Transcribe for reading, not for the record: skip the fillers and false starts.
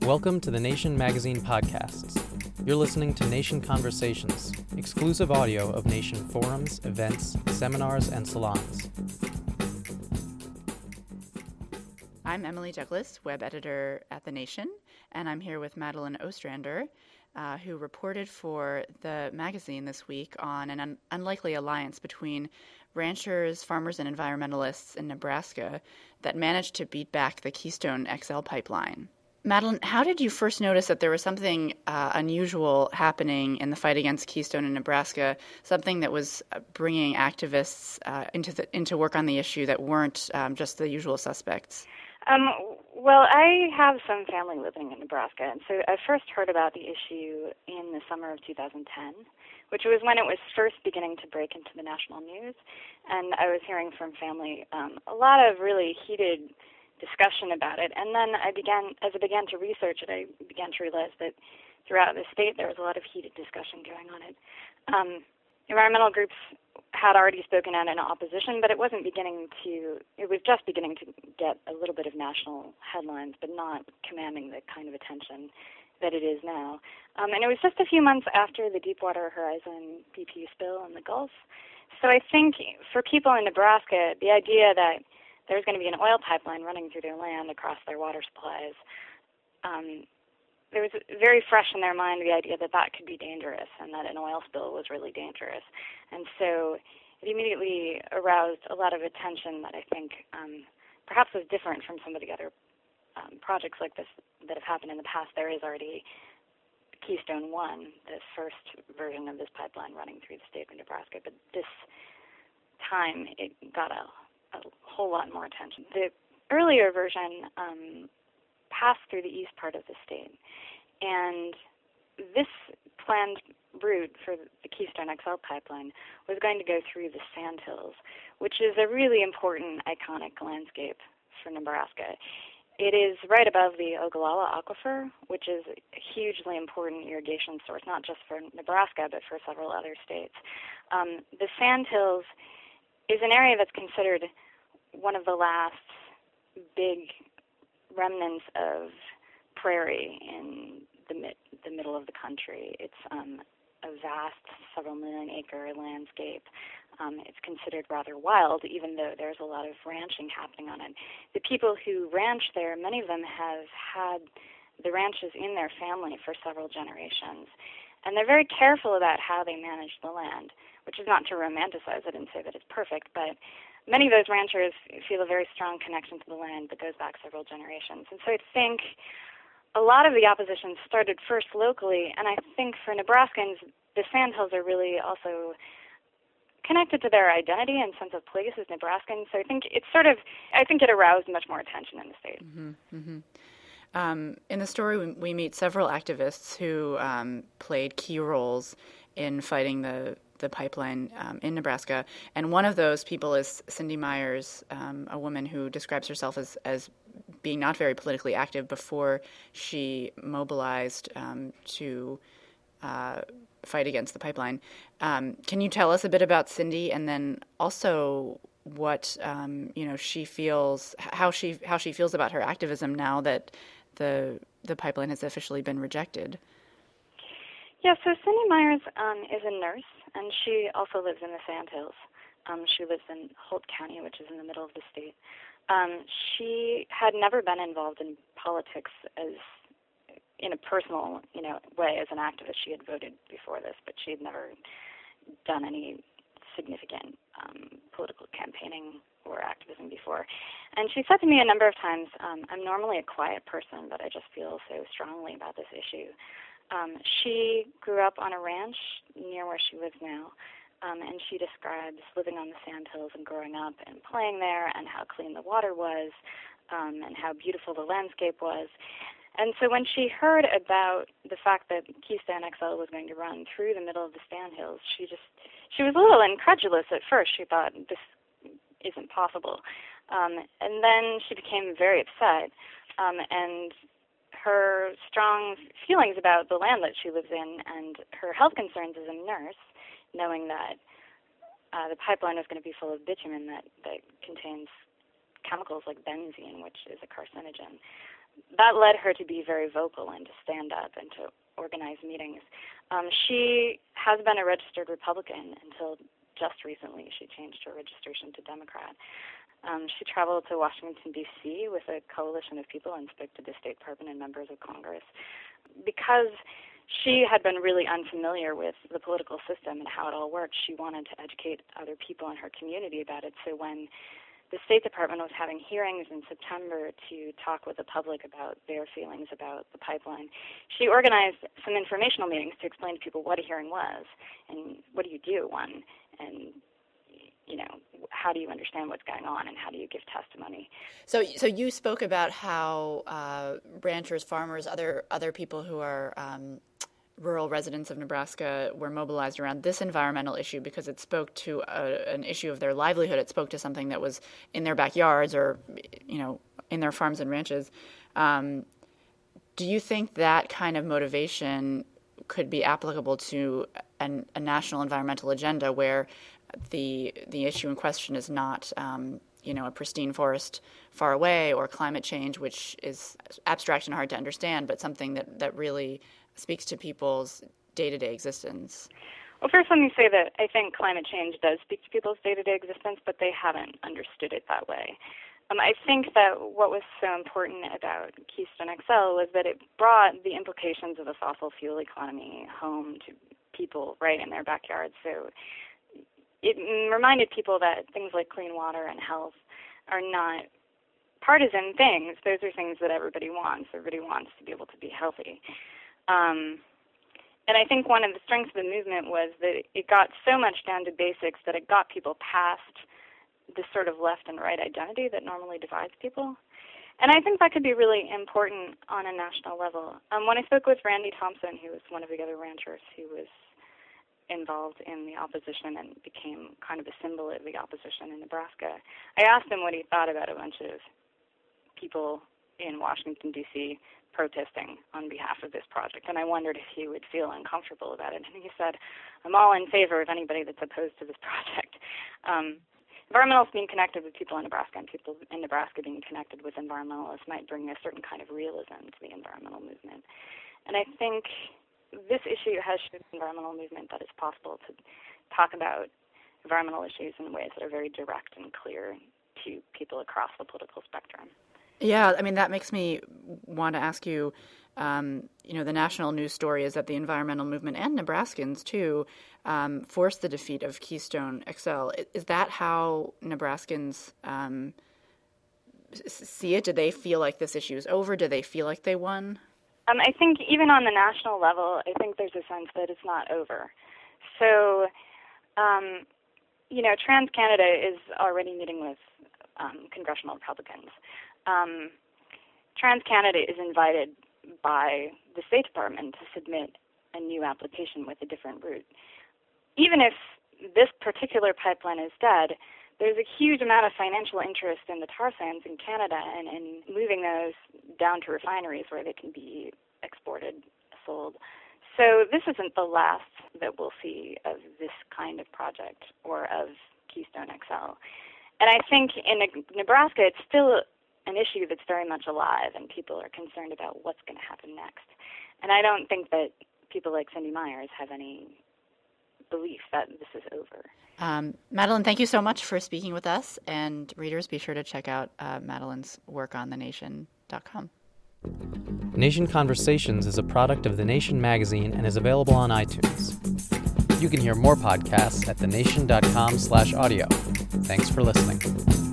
Welcome to the Nation Magazine podcasts. You're listening to Nation Conversations, exclusive audio of Nation forums, events, seminars, and salons. I'm Emily Douglas, web editor at The Nation, and I'm here with Madeline Ostrander, who reported for the magazine this week on an unlikely alliance between ranchers, farmers, and environmentalists in Nebraska that managed to beat back the Keystone XL pipeline. Madeline, how did you first notice that there was something unusual happening in the fight against Keystone in Nebraska, something that was bringing activists into work on the issue that weren't just the usual suspects? Well, I have some family living in Nebraska, and so I first heard about the issue in the summer of 2010, which was when it was first beginning to break into the national news, and I was hearing from family a lot of really heated discussion about it. And then as I began to research it, I began to realize that throughout the state there was a lot of heated discussion going on it. Environmental groups had already spoken out in opposition, but it was just beginning to get a little bit of national headlines, but not commanding the kind of attention that it is now. And it was just a few months after the Deepwater Horizon BP spill in the Gulf. So I think for people in Nebraska, the idea that there's going to be an oil pipeline running through their land across their water supplies, there was very fresh in their mind the idea that that could be dangerous and that an oil spill was really dangerous. And so it immediately aroused a lot of attention that I think perhaps was different from some of the other projects like this that have happened in the past. There is already Keystone 1, the first version of this pipeline running through the state of Nebraska, but this time it got a whole lot more attention. The earlier version passed through the east part of the state, and this planned route for the Keystone XL pipeline was going to go through the Sandhills, which is a really important, iconic landscape for Nebraska. It is right above the Ogallala Aquifer, which is a hugely important irrigation source, not just for Nebraska, but for several other states. The Sandhills is an area that's considered one of the last big remnants of prairie in the middle of the country. It's a vast, several million-acre landscape. It's considered rather wild, even though there's a lot of ranching happening on it. The people who ranch there, many of them have had the ranches in their family for several generations. And they're very careful about how they manage the land, which is not to romanticize it and say that it's perfect, but many of those ranchers feel a very strong connection to the land that goes back several generations. And so I think a lot of the opposition started first locally, and I think for Nebraskans, the Sandhills are really also connected to their identity and sense of place as Nebraskans. So I think it aroused much more attention in the state. Mm-hmm, mm-hmm. In the story, we meet several activists who played key roles in fighting the pipeline in Nebraska. And one of those people is Cindy Myers, a woman who describes herself as being not very politically active before she mobilized to fight against the pipeline. Can you tell us a bit about Cindy, and then also what she feels, how she feels about her activism now that the pipeline has officially been rejected? Yeah, so Cindy Myers is a nurse, and she also lives in the Sandhills. She lives in Holt County, which is in the middle of the state. She had never been involved in politics in a personal, way as an activist. She had voted before this, but she had never done any significant political campaigning or activism before. And she said to me a number of times, I'm normally a quiet person, but I just feel so strongly about this issue. She grew up on a ranch near where she lives now, and she describes living on the Sandhills and growing up and playing there and how clean the water was and how beautiful the landscape was. And so when she heard about the fact that Keystone XL was going to run through the middle of the Sandhills, she was a little incredulous at first. She thought, this isn't possible. And then she became very upset, and her strong feelings about the land that she lives in and her health concerns as a nurse, knowing that the pipeline was going to be full of bitumen that contains chemicals like benzene, which is a carcinogen, that led her to be very vocal and to stand up and to organize meetings. She has been a registered Republican until just recently. She changed her registration to Democrat. She traveled to Washington, D.C. with a coalition of people and spoke to the State Department and members of Congress. Because she had been really unfamiliar with the political system and how it all worked, she wanted to educate other people in her community about it. So when the State Department was having hearings in September to talk with the public about their feelings about the pipeline, she organized some informational meetings to explain to people what a hearing was and what do you do at one, and how do you understand what's going on and how do you give testimony. So you spoke about how ranchers, farmers, other people who are rural residents of Nebraska were mobilized around this environmental issue because it spoke to an issue of their livelihood. It spoke to something that was in their backyards or, in their farms and ranches. Do you think that kind of motivation could be applicable to a national environmental agenda where the issue in question is not, a pristine forest far away or climate change, which is abstract and hard to understand, but something that really speaks to people's day-to-day existence? Well, first let me say that I think climate change does speak to people's day-to-day existence, but they haven't understood it that way. I think that what was so important about Keystone XL was that it brought the implications of the fossil fuel economy home to people right in their backyard. So it reminded people that things like clean water and health are not partisan things. Those are things that everybody wants. Everybody wants to be able to be healthy. And I think one of the strengths of the movement was that it got so much down to basics that it got people past this sort of left and right identity that normally divides people. And I think that could be really important on a national level. When I spoke with Randy Thompson, who was one of the other ranchers who was involved in the opposition and became kind of a symbol of the opposition in Nebraska, I asked him what he thought about a bunch of people in Washington, D.C. protesting on behalf of this project, and I wondered if he would feel uncomfortable about it. And he said, I'm all in favor of anybody that's opposed to this project. Environmentalists being connected with people in Nebraska and people in Nebraska being connected with environmentalists might bring a certain kind of realism to the environmental movement. And I think this issue has shown the environmental movement that it's possible to talk about environmental issues in ways that are very direct and clear to people across the political spectrum. Yeah, I mean, that makes me want to ask you, the national news story is that the environmental movement and Nebraskans, too, forced the defeat of Keystone XL. Is that how Nebraskans see it? Do they feel like this issue is over? Do they feel like they won? I think even on the national level, I think there's a sense that it's not over. So, TransCanada is already meeting with congressional Republicans. TransCanada is invited by the State Department to submit a new application with a different route. Even if this particular pipeline is dead, there's a huge amount of financial interest in the tar sands in Canada and in moving those down to refineries where they can be exported, sold. So this isn't the last that we'll see of this kind of project or of Keystone XL. And I think in Nebraska, it's still an issue that's very much alive, and people are concerned about what's going to happen next. And I don't think that people like Cindy Myers have any belief that this is over. Madeline, thank you so much for speaking with us. And readers, be sure to check out Madeline's work on thenation.com. Nation Conversations is a product of The Nation magazine and is available on iTunes. You can hear more podcasts at thenation.com/audio. Thanks for listening.